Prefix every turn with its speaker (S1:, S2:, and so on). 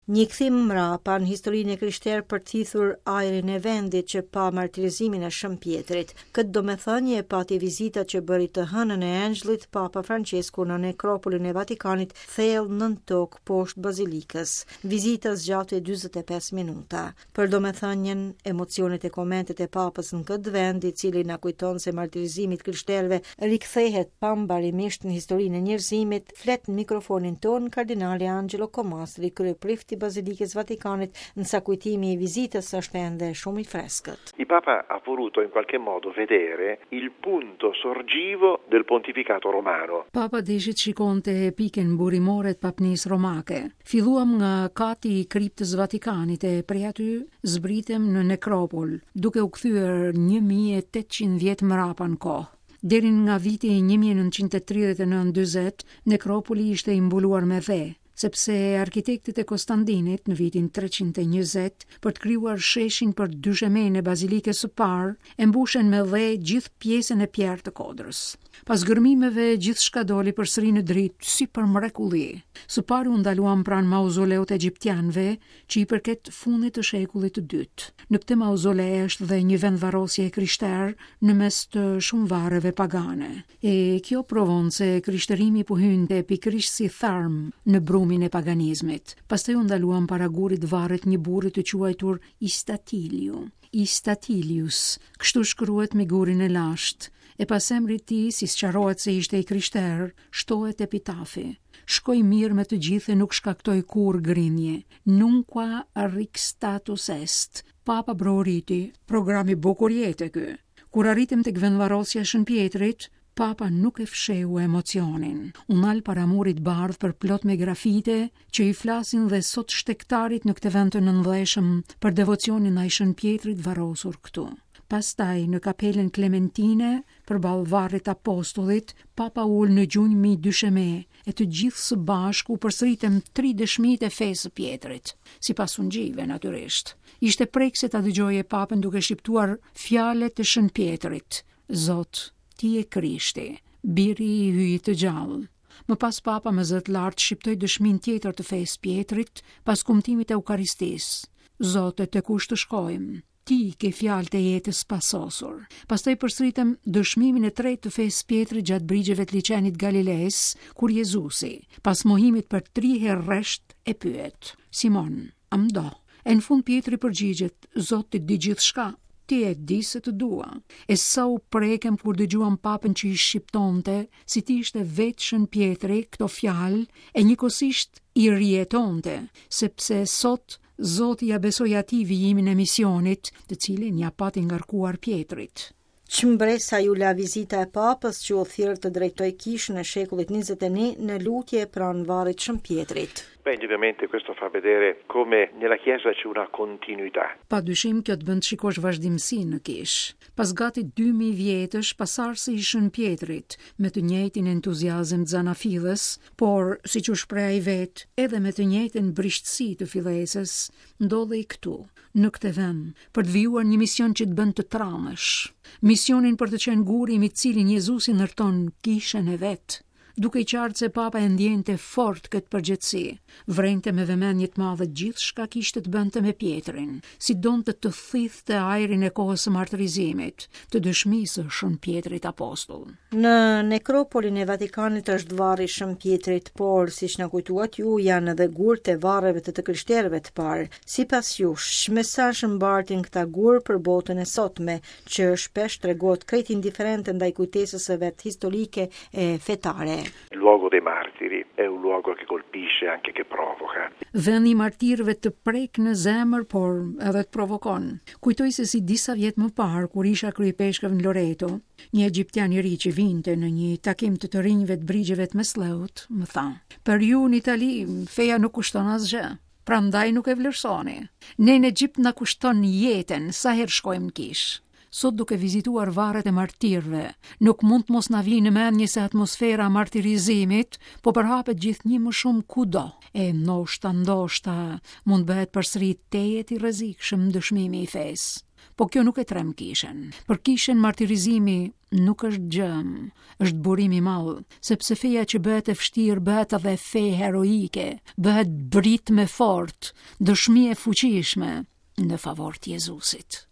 S1: Një kthim mrapa në historinë e krishterë për të thithur ajrin e vendit që pa martirizimin e Shëmpjetrit. Këtë domethënie e pati vizita që bëri të hënën e Angjëllit Papa Francesku në nekropolin e Vatikanit thellë nën tokë poshtë bazilikës. Vizita zgjati 45 minuta. Për domethënien, emocionet e komentet e Papës në këtë vend, i cili na kujton se martirizimi i krishterëve rikthehet pambarimisht në historinë e njerëzimit, flet në mikrofonin ton kardinali Angelo Comastri, kryeprifti Bazilikës Vatikanit, nësa kujtimi i vizitës është ende shumë i freskët.
S2: Il Papa ha voluto in qualche modo vedere il punto sorgivo del pontificato romano.
S3: Papa deshit shikonte pikën burimore të papnisë romake. Filluam nga kati i kriptës Vatikanit e prej aty zbritem në nekropol, duke u kthyer 1800 vjet mrapa në kohë. Deri nga viti 1939-40, nekropoli ishte i mbuluar me dhe, sepse arkitektët e Konstantinit në vitin 320 për të krijuar sheshin për dyshemen e bazilikës së parë, e mbushen me dhe gjithë pjesën e pjerë të kodrës. Pas gërmimeve gjithçka doli përsëri në dritë si për mrekulli. Së pari u ndaluan pranë mauzoleut egjiptianëve, që i përket fundit të shekullit të dytë. Në këtë mauzole është dhe një vendvarrosje e krishterë në mes të shumë varreve pagane. E kjo provon se krishtërimi po hynte pikërisht si tharm në brumin e paganizmit. Pastaj u ndaluan para gurit varret një burri të quajtur Istatilius, kështu shkruhet me gurin e lashtë. E pas emrit tij, si sqarohet se ishte i krishterë, shtohet epitafi. Shkoi mirë me të gjithë e nuk shkaktoi kur grinje. Nunqua arric status est. Papa Broriti, programi bukur jete ky. Kur arritëm tek vendvarrosja e Shëmpjetrit, Papa nuk e fsheu emocionin. U nal para murit bardh për plot me grafite që i flasin dhe sot shtektarit në këtë vend të nëndheshëm për devocionin ai Shëmpjetrit varrosur këtu. Pastaj në kapelen Klementine, përballë varrit Apostullit, Papa ul në gjunjë dysheme, e të gjithë së bashku përsëritëm 3 dëshmitë e fesë së Pjetrit, sipas ungjive natyrisht. Ishte prekse ta dëgjoje Papën duke shqiptuar fjalët e Shëmpjetrit: Zot, ti e Krishti, biri i hyjit të gjallë. Më pas Papa me zot lart shqiptoi dëshminë tjetër të fesë Pjetrit pas kumtimit e Eukaristisë. Zote, te kush të shkojmë? Ti ke fjalët e jetës pasosur. Pastaj përsëritëm dëshmimin e tretë të fesë Pjetrit gjatë brigjeve të liçenit Galilees, kur Jezusi, pas mohimit për 3 herë rresht, e pyet: Simon, a më do? E në fund Pjetri përgjigjet: Zoti di gjithçka. Ti e di se të dua. E sa u prekem kur dëgjuam Papën që i shqiptonte, si ti ishte vetë Shëmpjetri këto fjalë, e njëkohësisht i rjetonte, sepse sot Zoti ja besoi atij vijimin e misionit, të cilin ja pati ngarkuar Pjetrit.
S1: Çmbresa ju la vizita e Papës që u thirr të drejtoj kishën e shekullit 21 në lutje pranë varrit Shëmpjetrit.
S2: Indubbiamente questo fa vedere come nella Chiesa c'è una continuità.
S3: Pa dyshim kjo të bën të shikosh vazhdimsi në kishë. Pas gati 2000 vjetësh, pasardhësi i Shëmpjetrit, me të njëjtin entuziazëm të zanafillës, por siç u shpreh ai vet, edhe me të njëjtën brishtësi të fillesës, ndodhej këtu, në këtë vend, për të vijuar një mision që të bën të tramësh. Misionin për të qenë guri me të cilin Jezusi ndërton kishën e vet. Duke i qartë se Papa e ndjente fort këtë përgjithësi, vrente me vëmendje të madhe gjithçka kishte të bënte me Pjetrin, si donte të thithte ajrin e kohës së martirizimit, të dëshmisë së Shëmpjetrit Apostull.
S1: Në nekropolin e Vatikanit është varri Shëmpjetrit, por siç na kujtuat ju, janë edhe gurët e varreve të krishterëve të parë. Sipas jush, mesazh mbartin këta gur për botën e sotme, që shpesh tregohet krejt indiferente ndaj kujtesës së vet historike e fetare.
S2: Il luogo dei martiri è un luogo che colpisce anche che provoca.
S3: Vendi i martirëve të prek në zemër, por edhe të provokon. Kujtoj se si disa vjet më parë, kur isha kryepeshkëv në Loreto, një egjiptian i ri që vinte në një takim të rinjve të brigjeve të Mesleut, më tha: "Për ju në Itali feja nuk kushton asgjë. Prandaj nuk e vlerësoni. Ne në Egjipt na kushton jetën sa herë shkojmë në kishë." Sot duke vizituar varret e martirëve, nuk mund të mos na vijë në mendje se atmosfera martirizimit po përhapet gjithnjë më shumë kudo. E ndoshta mund bëhet përsëri tejet i rrezikshëm dëshmimi i fesë. Po kjo nuk e trem Kishen. Për Kishen martirizimi nuk është gjëm, është burim i madh, sepse feja që bëhet e vështirë bëhet edhe fe heroike, bëhet britme fort, dëshmi e fuqishme në favor të Jezusit.